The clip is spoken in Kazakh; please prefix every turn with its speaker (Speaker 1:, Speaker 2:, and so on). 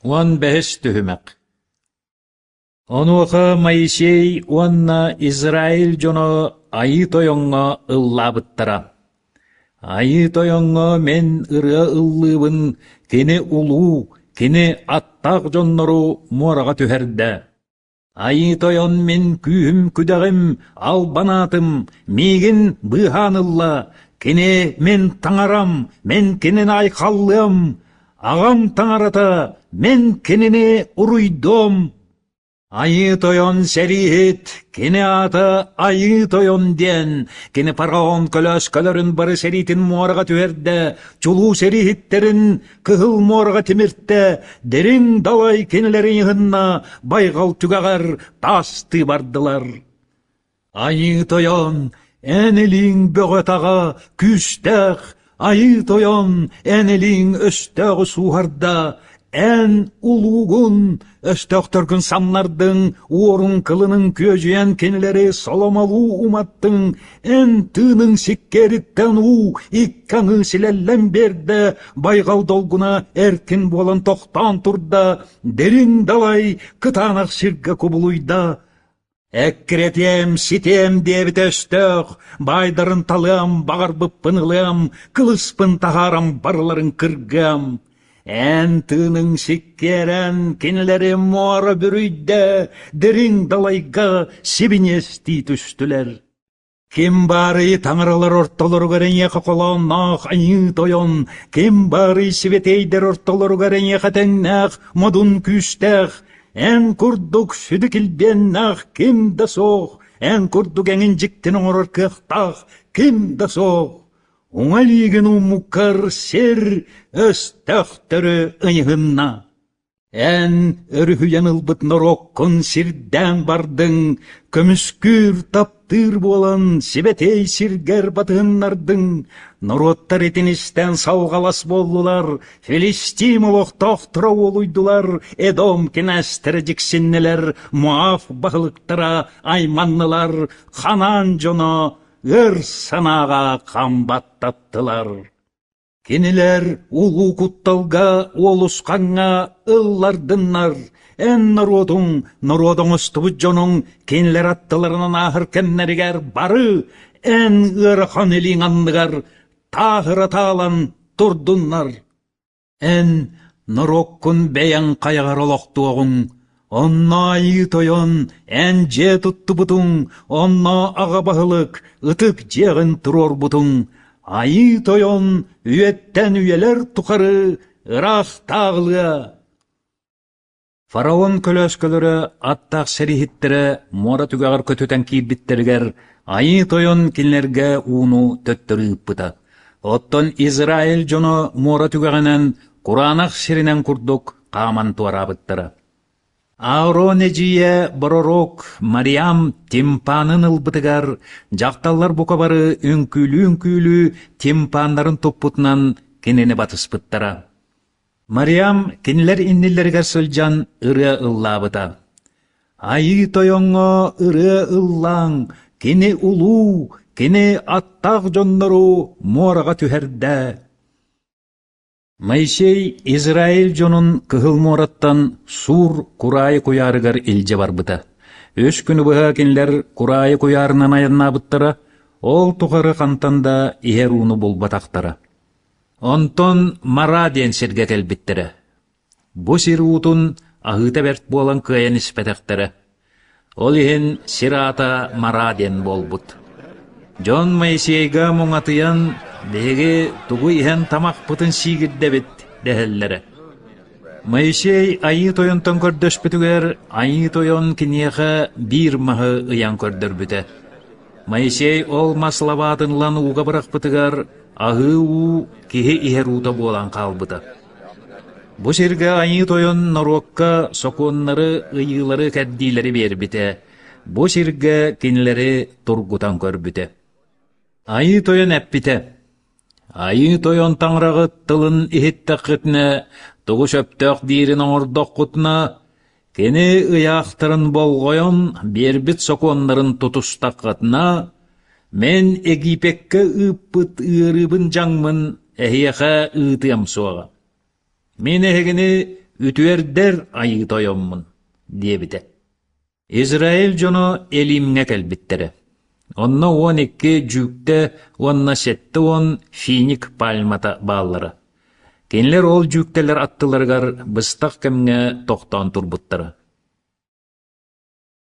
Speaker 1: 15 түһүмәк. Онуха Моисей онна Израиль жоно айы тойонға ыллабыттара. Айы тойонға мен ыры ыллыбын кені улу, кені аттақ жоннору мораға түхерді. Айы тойон мен күйім күдәғім албанатым, мегін бұханылла, кені мен таңарам, мен кенен айқаллым, ағам таңарата, мен кенене уруйдом. Айы тойон сәрихет, кені ата айы тойон ден, кені параон көлөс көлөрін бары сәритін муарға түерді, чулу сәрихеттерін кығыл муарға тиміртті, дерін далай кенелерін йығынна байғал түгағар тасты бардылар. Айы тойон, әнелің бөғетаға күстәқ, айы тойон, әнелің өстәғы суғарда, ән улуғын, өстөқтөргін самнардың, орын кылының көжен кенелері соломалу уматтың, ән тының сиккеріттен иккаңы сілеллен берді, байғал долгуна әркін болан тоқтан тұрда, дерін далай кытанақ сирге кубулуйда. Әккіретем, ситем дебіт өстөқ, байдарын талым, бағарбып пынылым, кылыспын тағарам барларын кіргім. Ән тының сиккерен кенелері мора бүрүйді, дерін далайға себінести түстілер. Кем бары таңыралар орталары көрен еқі қолан нақ айы тойон, кем бары светейдер орталары көрен еқі тәңнақ модун күстәқ, ән күрдік сүді келбен нақ кем да соқ, ән күрдік әңін жіктен оңырыр кықтақ кем да соқ. Оңалиген умуккар сер өстөқтөрі ыйығынна. Ән өрүхүйен ылбыт нороккын сирдән бардың, көміскүр таптыр болан себетей сиргер батығыннардың, нороттар етіністен сауғалас болдылар, Филистим олықтақтыра олуйдылар, Эдом кенәстірі жіксіннелер, Муаф бағылықтыра айманнылар, Ханан жоно ыр санаға қамбаттаттылар. Кенелер улу кутталға олусқанға ыллардыннар, ән народың ұстыбы жоның кенелер аттыларынан ахыр кәмнерігер бары, ән ырхан елің андығар тағыр аталан тұрдыннар. Ән нароккын бәян қайғар олықтуағың, онна айы тойон, ән же тұтты бұтың, онна аға бағылық, ұтық жеғін тұрор бұтың. Айы тойон, үйеттен үйелер тұқары, ұрақ тағылыға. Фараон көлөскөлері, аттақ сәрихеттері, мора түгағыр көтөтен кейбіттерігер, айы тойон кенлерге уну төттірі бұта. Оттон Израиль жоны мора түгағынан, Құранақ сиринен күрдік қаман туарабыттыры. Аарон эжие боророк Мариам тимпанын ылбытыгар, жақталлар букабары үңкүлүү тимпандарын топпутунан кенени батыспыттара. Мариам кенелер иннилергер сылжан ыры ыллабыта. Айы тойоңго ыры ыллаң, кени улуу, кени аттақ жоннору морага түхерді. Моисей Израиль жонун кыхыл мораттан сур курайы куярыгар илже барбыта. Өш күні бұға кенлер курайы куярынан аянна бұттара, ол тұғары қантанда иеруны бол батақтара. Онтон мара ден серге келбіттірі. Бұ сир ұтын ағыта берт болан күйен іспетектірі. Ол ехен сирата мара ден бол бұт. Жон Моисейга мұңатыян деге тугу ихен тамақ бұтын сигірді бет дәхеллері. Моисей айы тойонтон көрдөш бүтігер, айы тойон кінеға бір мағы ұян көрдөр бүті. Моисей ол маславатынлан уға бұрақ бүтігер, ағы у кеге ихер ута болан қалбыты. Бұ серге айы тойон нарокка соконнары ұйылары кәддилері бер біті. Бұ серге кенелері тұргутан көр бүті. Айы тойон әппіті. Айы тойон таңрағы тылын ихеттақытны, тұғы шөптөк дейрін оңырдоқ құтына, кені ұяқтырын болғойон бербіт соконларын тұтыстақытына, мен Египекке ұппыт ұйырыбын жаңмын әхияға ұйтыям суаға. Мен әхігіні ütüerder ayı toyommun, diyebite. İsrail jono elimne kelbittere. Onna 12 jükte, onna sette on finik palmata bağlara. Kenler ol jükteler attılargar bыстaq kemne toqtan turbuttara.